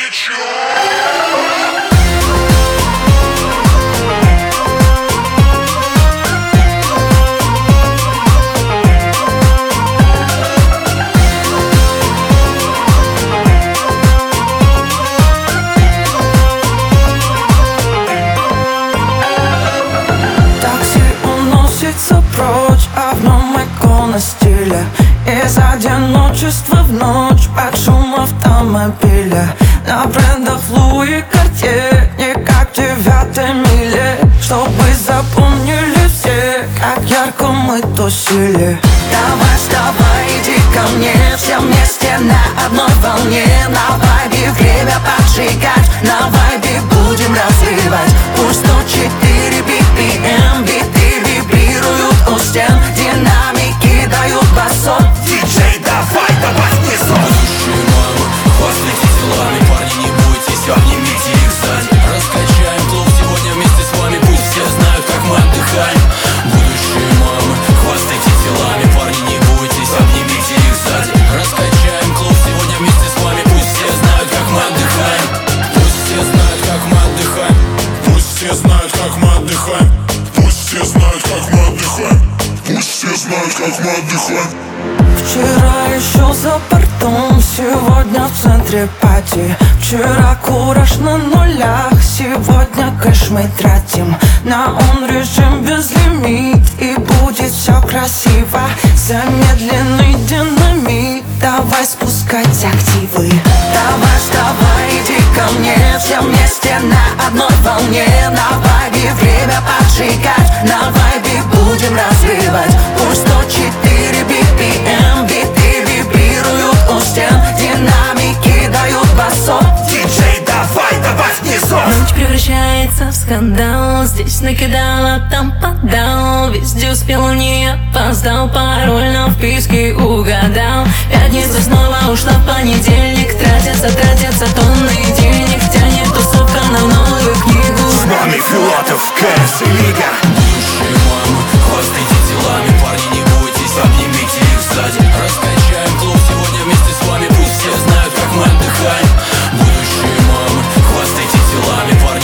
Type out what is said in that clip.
Прочь, а в нем икона стиля. Из одиночества в ночь под шум автомобиля. На брендах Луи Картье, не как 9-й миле. Чтобы запомнили все, как ярко мы тусили. Давай, вставай, иди ко мне, все вместе на одной волне. На вайбе время поджигать, на вайбе будем развивать. Пусть 104 BPM, биты вибрируют у стен, динамики дают басов. Диджей, давай, давай снизу. Будущие мамы, хвастайте телами, парни, не бойтесь, обнимите их сзади. Раскачаем клуб сегодня вместе с вами, пусть все знают, как мы отдыхаем. Будущие мамы, хвастайте телами, парни, не бойтесь, обнимите их сзади. Раскачаем клуб сегодня вместе с вами, пусть все знают, как мы отдыхаем. Пусть все знают, как мы отдыхаем. Пусть все знают, как мы отдыхаем. Пусть все знают, как мы отдыхаем. Пусть все знают, как мы отдыхаем. Вчера еще за бортом, сегодня в центре пати. Вчера кураж на нулях, сегодня кэш мы тратим. На он режим безлимит, и будет все красиво. Замедленный динамит, давай спускать активы. Давай, вставай, иди ко мне, все вместе на одной волне. На вайбе время поджигать, на вайбе будем развивать. Пусть 104 BPM, биты вибрируют у стен, динамики дают басов. Диджей, давай, давай снизу. Ночь превращается в скандал, здесь накидала, там подал. Везде успел, не опоздал, пароль на вписке угадал. Пятница снова ушла в понедельник, тратятся тонны денег. Тянет тусовка на новую книгу. С нами Филатов, КС и Лига. Будущие мамы, хвастайте телами, парни, не бойтесь, обнимите их сзади. Раскачаем клуб сегодня вместе с вами, пусть все знают, как мы отдыхаем. Будущие мамы, хвастайте телами, парни,